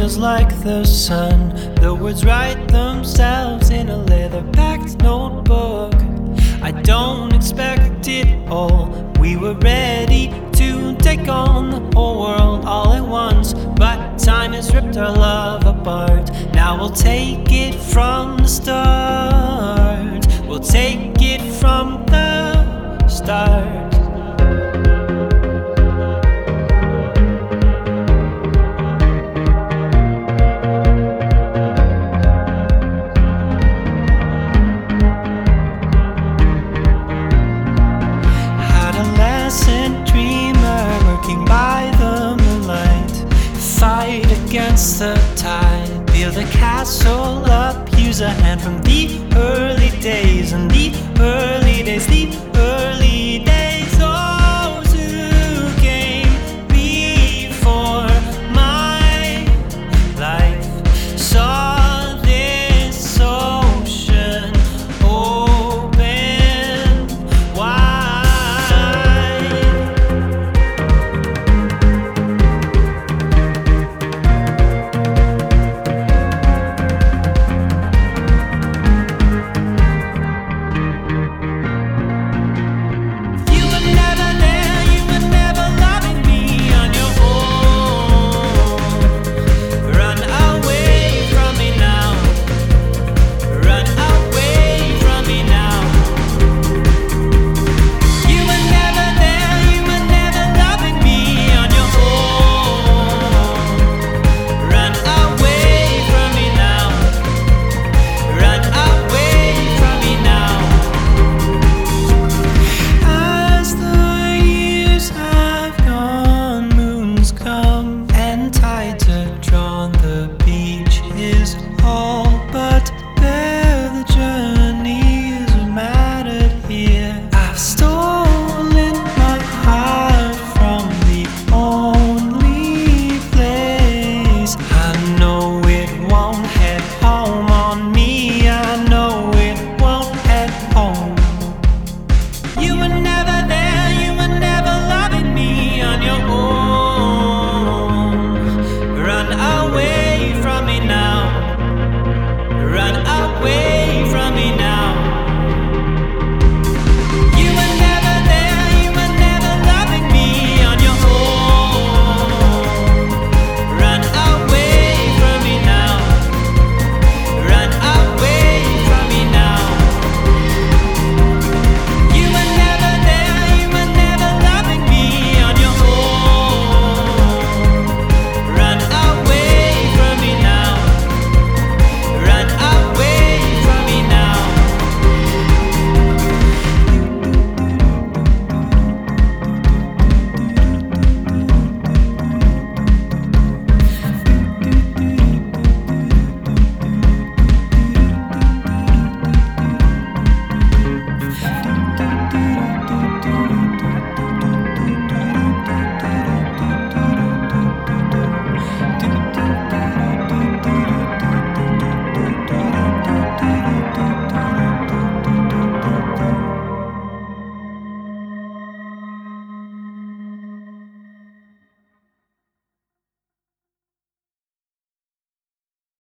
feels like the sun. The words write themselves in a leather-packed notebook. I don't expect it all. We were ready to take on the whole world all at once, but time has ripped our love apart. Now we'll take it from the start. We'll take it from the start. Dreamer working by the moonlight, fight against the tide, build a castle up, use a hand from the early days, and the early days, the early days.